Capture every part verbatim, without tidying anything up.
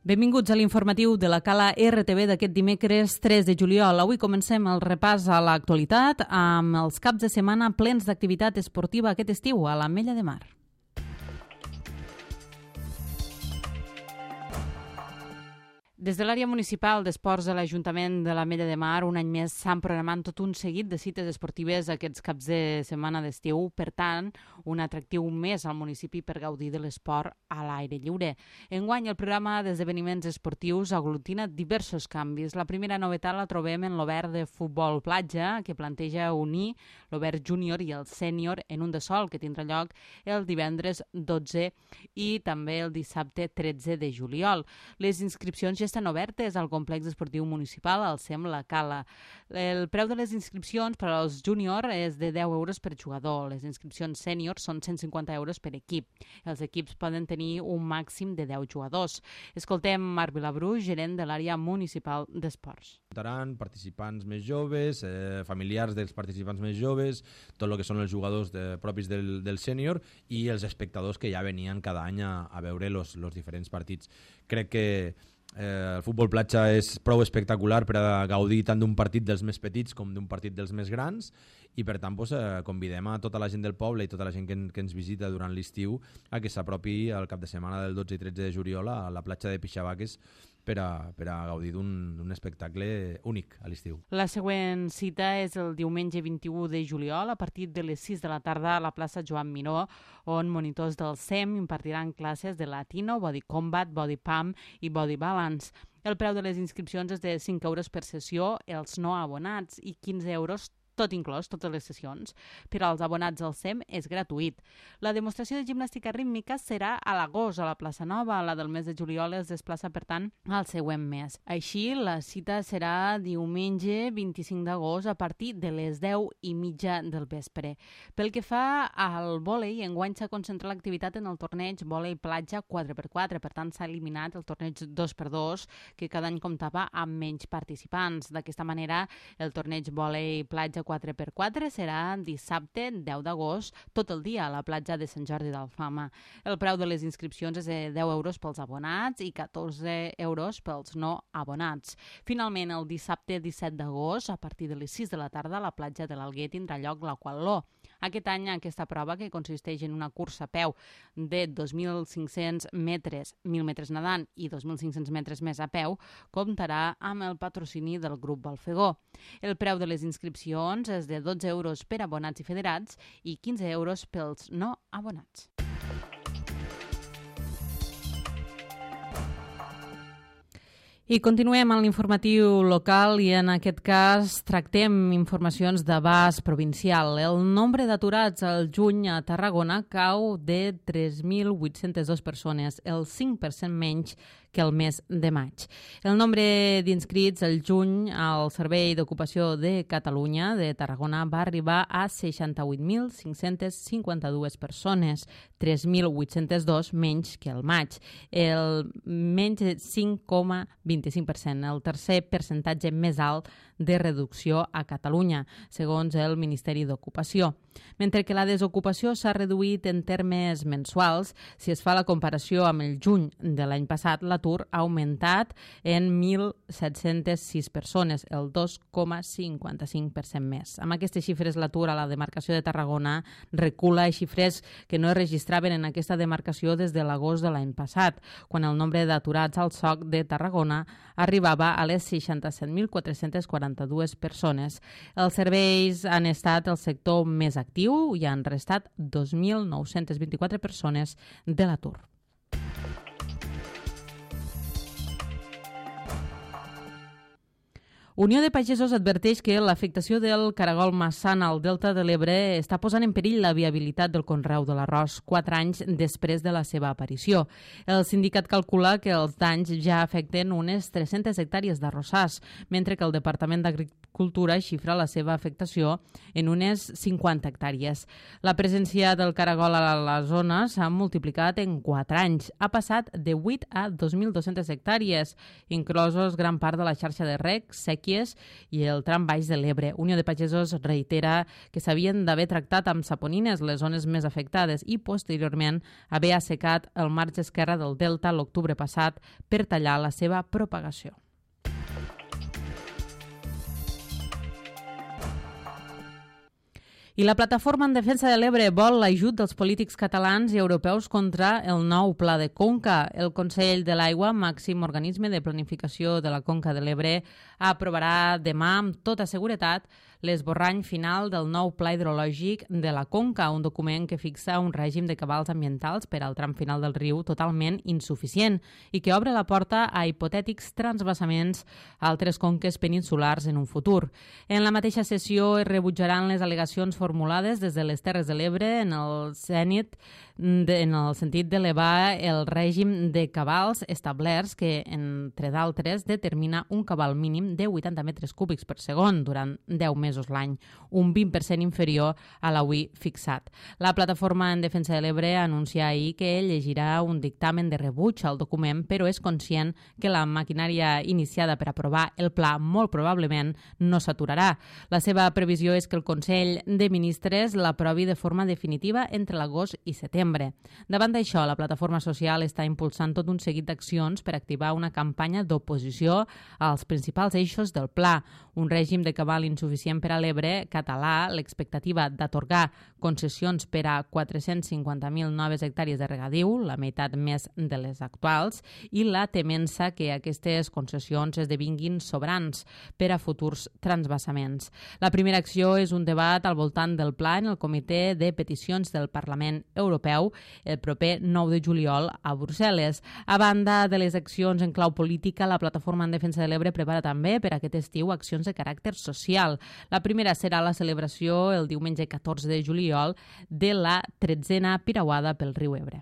Benvinguts a l'informatiu de la Cala R T V d'aquest dimecres tres de juliol. Avui comencem el repàs a l'actualitat amb els caps de setmana plens d'activitat esportiva aquest estiu a l'Ametlla de Mar. Des de l'àrea municipal d'esports de l'Ajuntament de l'Ametlla de Mar, un any més s'han programat tot un seguit de cites esportives aquests caps de setmana d'estiu. Per tant, un atractiu més al municipi per gaudir de l'esport a l'aire lliure. Enguany, el programa d'esdeveniments esportius aglutina diversos canvis. La primera novetat la trobem en l'Obert de Futbol Platja, que planteja unir l'Obert Júnior i el Sènior en un de sol, que tindrà lloc el divendres dotze i també el dissabte tretze de juliol. Les inscripcions ja estan obertes al complex esportiu municipal, al SEM La Cala. El preu de les inscripcions per als júnior és de deu euros per jugador. Les inscripcions sènior són cent cinquanta euros per equip. Els equips poden tenir un màxim de deu jugadors. Escoltem Marc Vilabrú, gerent de l'àrea municipal d'esports. Comptaran participants més joves, eh, familiars dels participants més joves, tot el que són els jugadors de, propis del, del sènior i els espectadors que ja venien cada any a, a veure els diferents partits. Crec que Eh, el futbol platja és prou espectacular per a gaudir tant d'un partit dels més petits com d'un partit dels més grans i per tant pues, eh, convidem a tota la gent del poble i tota la gent que, que ens visita durant l'estiu a que s'apropi al cap de setmana del dotze i tretze de juliol a la platja de Pixavaques per a, per a gaudir d'un espectacle únic a l'estiu. La següent cita és el diumenge vint-i-u de juliol a partir de les sis de la tarda a la plaça Joan Miró, on monitors del SEM impartiran classes de Latino, Body Combat, Body Pump i Body Balance. El preu de les inscripcions és de cinc euros per sessió, els no abonats, i quinze euros tot inclòs, totes les sessions. Per als abonats al SEM és gratuït. La demostració de gimnàstica rítmica serà a l'agost a la plaça Nova. La del mes de juliol es desplaça, per tant, al següent mes. Així, la cita serà diumenge vint-i-cinc d'agost a partir de les deu i mitja del vespre. Pel que fa al vòlei, enguany s'ha concentrat l'activitat en el torneig vòlei platja quatre per quatre. Per tant, s'ha eliminat el torneig dos per dos, que cada any comptava amb menys participants. D'aquesta manera, el torneig vòlei platja quatre per quatre serà dissabte deu d'agost tot el dia a la platja de Sant Jordi d'Alfama. El preu de les inscripcions és de deu euros pels abonats i catorze euros pels no abonats. Finalment, el dissabte disset d'agost, a partir de les sis de la tarda, a la platja de l'Alguer tindrà lloc l'Aquatló. Aquest any, aquesta prova, que consisteix en una cursa a peu de dos mil cinc-cents metres, mil metres nedant i dos mil cinc-cents metres més a peu, comptarà amb el patrocini del grup Balfegó. El preu de les inscripcions és de dotze euros per abonats i federats i quinze euros pels no abonats. I continuem amb l'informatiu local i en aquest cas tractem informacions d'abast provincial. El nombre d'aturats al juny a Tarragona cau de tres mil vuit-centes dues persones, el cinc per cent menys que el mes de maig. El nombre d'inscrits al juny al Servei d'Ocupació de Catalunya de Tarragona va arribar a seixanta-vuit mil cinc-cents cinquanta-dues persones, tres mil vuit-cents dos menys que el maig, el menys de cinc coma vint-i-cinc per cent, el tercer percentatge més alt de reducció a Catalunya, segons el Ministeri d'Ocupació. Mentre que la desocupació s'ha reduït en termes mensuals, si es fa la comparació amb el juny de l'any passat, l'atur ha augmentat en mil set-cents sis persones, el dos coma cinquanta-cinc per cent més. Amb aquestes xifres, l'atur a la demarcació de Tarragona recula a xifres que no es registraven en aquesta demarcació des de l'agost de l'any passat, quan el nombre d'aturats al S O C de Tarragona arribava a les seixanta-set mil quatre-cents quaranta-dues persones. Els serveis han estat el sector més actiu i han restat dos mil nou-cents vint-i-quatre persones de l'atur. Unió de Pagesos adverteix que l'afectació del caragol massana al Delta de l'Ebre està posant en perill la viabilitat del conreu de l'arròs quatre anys després de la seva aparició. El sindicat calcula que els danys ja afecten unes tres-centes hectàrees d'arrossars, mentre que el Departament d'Agricultura xifra la seva afectació en unes cinquanta hectàrees. La presència del caragol a la zona s'ha multiplicat en quatre anys. Ha passat de vuit a dos mil dues-centes hectàrees, inclosos gran part de la xarxa de reg, sèquia Síquies i el tram baix de l'Ebre. Unió de Pagesos reitera que s'havien d'haver tractat amb saponines les zones més afectades i posteriorment haver assecat el marge esquerre del delta l'octubre passat per tallar la seva propagació. I la Plataforma en Defensa de l'Ebre vol l'ajut dels polítics catalans i europeus contra el nou Pla de Conca. El Consell de l'Aigua, màxim organisme de planificació de la Conca de l'Ebre, aprovarà demà amb tota seguretat l'esborrany final del nou Pla hidrològic de la Conca, un document que fixa un règim de cabals ambientals per al tram final del riu totalment insuficient i que obre la porta a hipotètics transvasaments a altres conques peninsulars en un futur. En la mateixa sessió es rebutjaran les al·legacions formulades des de les Terres de l'Ebre en el Zènit en el sentit d'elevar el règim de cabals establerts que, entre d'altres, determina un cabal mínim de vuitanta metres cúbics per segon durant deu mesos l'any, un vint per cent inferior a l'avui fixat. La Plataforma en Defensa de l'Ebre anuncia ahir que llegirà un dictamen de rebuig al document, però és conscient que la maquinària iniciada per aprovar el pla molt probablement no s'aturarà. La seva previsió és que el Consell de Ministres l'aprovi de forma definitiva entre l'agost i setembre. Davant d'això, la Plataforma Social està impulsant tot un seguit d'accions per activar una campanya d'oposició als principals eixos del pla, un règim de cabal insuficient per a l'Ebre català, l'expectativa d'atorgar concessions per a quatre-cents cinquanta mil noves hectàrees de regadiu, la meitat més de les actuals, i la temença que aquestes concessions esdevinguin sobrans per a futurs transvasaments. La primera acció és un debat al voltant del pla en el Comitè de Peticions del Parlament Europeu el proper nou de juliol a Brussel·les. A banda de les accions en clau política, la Plataforma en Defensa de l'Ebre prepara també per aquest estiu accions de caràcter social. La primera serà la celebració el diumenge catorze de juliol de la tretzena piragüada pel riu Ebre.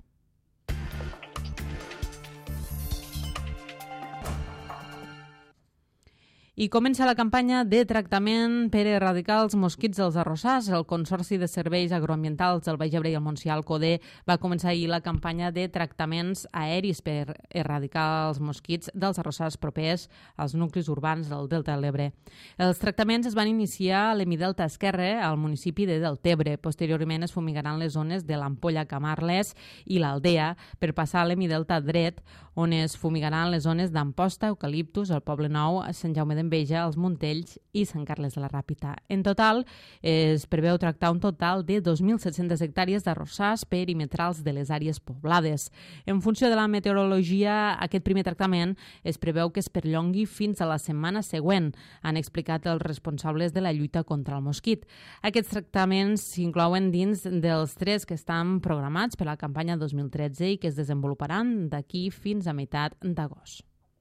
I comença la campanya de tractament per erradicar els mosquits dels arrossars. El Consorci de Serveis Agroambientals del Baix Ebre i el Montsià Alcoder va començar ahir la campanya de tractaments aeris per erradicar els mosquits dels arrossars propers als nuclis urbans del Delta de l'Ebre. Els tractaments es van iniciar a l'Hemidelta Esquerre, al municipi de Deltebre. Posteriorment es fumigaran les zones de l'Ampolla Camarles i l'Aldea per passar a l'Hemidelta Dret, on es fumigaran les zones d'Amposta, Eucaliptus, el Poble Nou, Sant Jaume d'Enveja, els Montells i Sant Carles de la Ràpita. En total, es preveu tractar un total de dos mil set-centes hectàrees d'arrossars perimetrals de les àrees poblades. En funció de la meteorologia, aquest primer tractament es preveu que es perllongui fins a la setmana següent, han explicat els responsables de la lluita contra el mosquit. Aquests tractaments s'inclouen dins dels tres que estan programats per la campanya dos mil tretze i que es desenvoluparan d'aquí fins a meitat d'agost.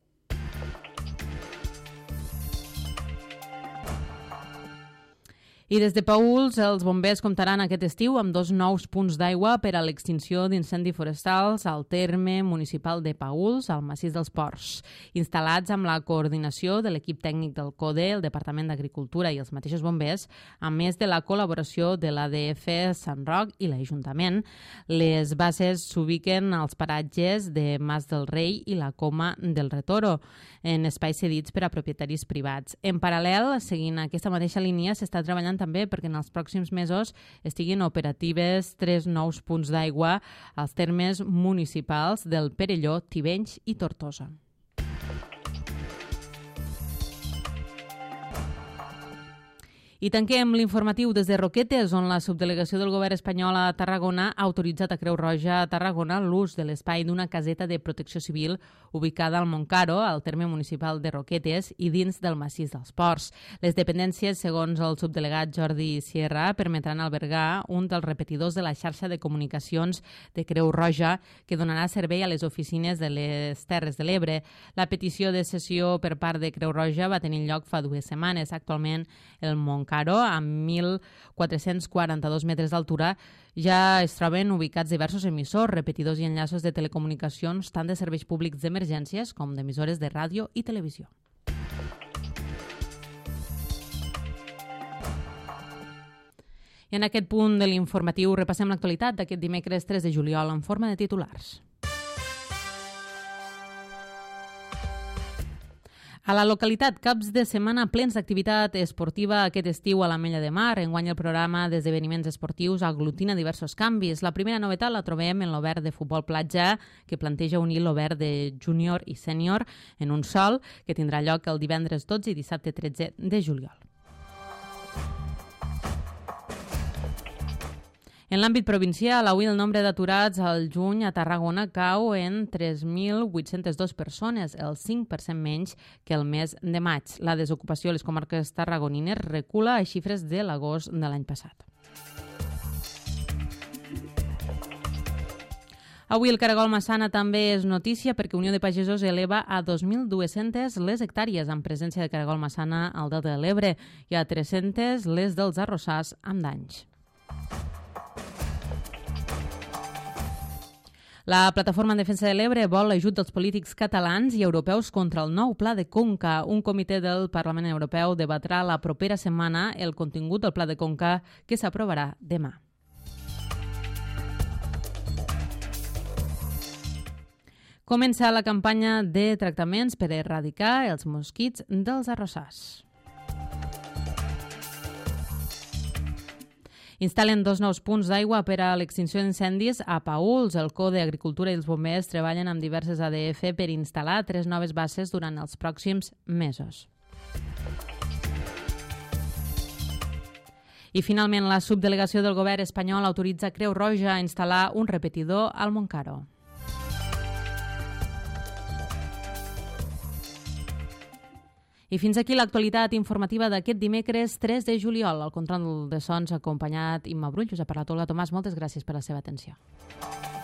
I des de Paüls, els bombers comptaran aquest estiu amb dos nous punts d'aigua per a l'extinció d'incendis forestals al terme municipal de Paüls, al massís dels Ports, instal·lats amb la coordinació de l'equip tècnic del CODE, el Departament d'Agricultura i els mateixos bombers, a més de la col·laboració de l'A D F Sant Roc i l'Ajuntament. Les bases s'ubiquen als paratges de Mas del Rei i la Coma del Retoro, en espais cedits per a propietaris privats. En paral·lel, seguint aquesta mateixa línia, s'està treballant també perquè en els pròxims mesos estiguin operatives tres nous punts d'aigua als termes municipals del Perelló, Tivenys i Tortosa. I tanquem l'informatiu des de Roquetes, on la subdelegació del govern espanyol a Tarragona ha autoritzat a Creu Roja a Tarragona l'ús de l'espai d'una caseta de protecció civil ubicada al Montcaro, al terme municipal de Roquetes i dins del massís dels Ports. Les dependències, segons el subdelegat Jordi Sierra, permetran albergar un dels repetidors de la xarxa de comunicacions de Creu Roja que donarà servei a les oficines de les Terres de l'Ebre. La petició de cessió per part de Creu Roja va tenir lloc fa dues setmanes. Actualment, el Montcaro, amb mil quatre-cents quaranta-dos metres d'altura, ja es troben ubicats diversos emissors, repetidors i enllaços de telecomunicacions, tant de serveis públics d'emergències com d'emissores de ràdio i televisió. I en aquest punt de l'informatiu repassem l'actualitat d'aquest dimecres tres de juliol en forma de titulars. A la localitat, caps de setmana plens d'activitat esportiva aquest estiu a l'Ametlla de Mar. Enguany el programa d'esdeveniments esportius aglutina diversos canvis. La primera novetat la trobem en l'Obert de Futbol Platja, que planteja unir l'Obert de júnior i sènior en un sol, que tindrà lloc el divendres dotze i dissabte tretze de juliol. En l'àmbit provincial, avui el nombre d'aturats al juny a Tarragona cau en tres mil vuit-centes dues persones, el cinc per cent menys que el mes de maig. La desocupació a les comarques tarragonines recula a xifres de l'agost de l'any passat. Avui el caragol Massana també és notícia perquè Unió de Pagesos eleva a dos mil dues-centes les hectàrees amb presència de caragol Massana al Delta de l'Ebre i a tres-centes les dels arrossars amb danys. La Plataforma en Defensa de l'Ebre vol l'ajut dels polítics catalans i europeus contra el nou pla de Conca. Un comitè del Parlament Europeu debatrà la propera setmana el contingut del pla de Conca que s'aprovarà demà. Comença la campanya de tractaments per erradicar els mosquits dels arrossars. Instal·len dos nous punts d'aigua per a l'extinció d'incendis a Paüls. El Code d'Agricultura i els bombers treballen amb diverses A D F per instal·lar tres noves basses durant els pròxims mesos. I finalment, la subdelegació del govern espanyol autoritza Creu Roja a instal·lar un repetidor al Montcaro. I fins aquí l'actualitat informativa d'aquest dimecres tres de juliol. El control de sons ha acompanyat Imma Brull. Us ha parlat Olga Tomàs. Moltes gràcies per la seva atenció.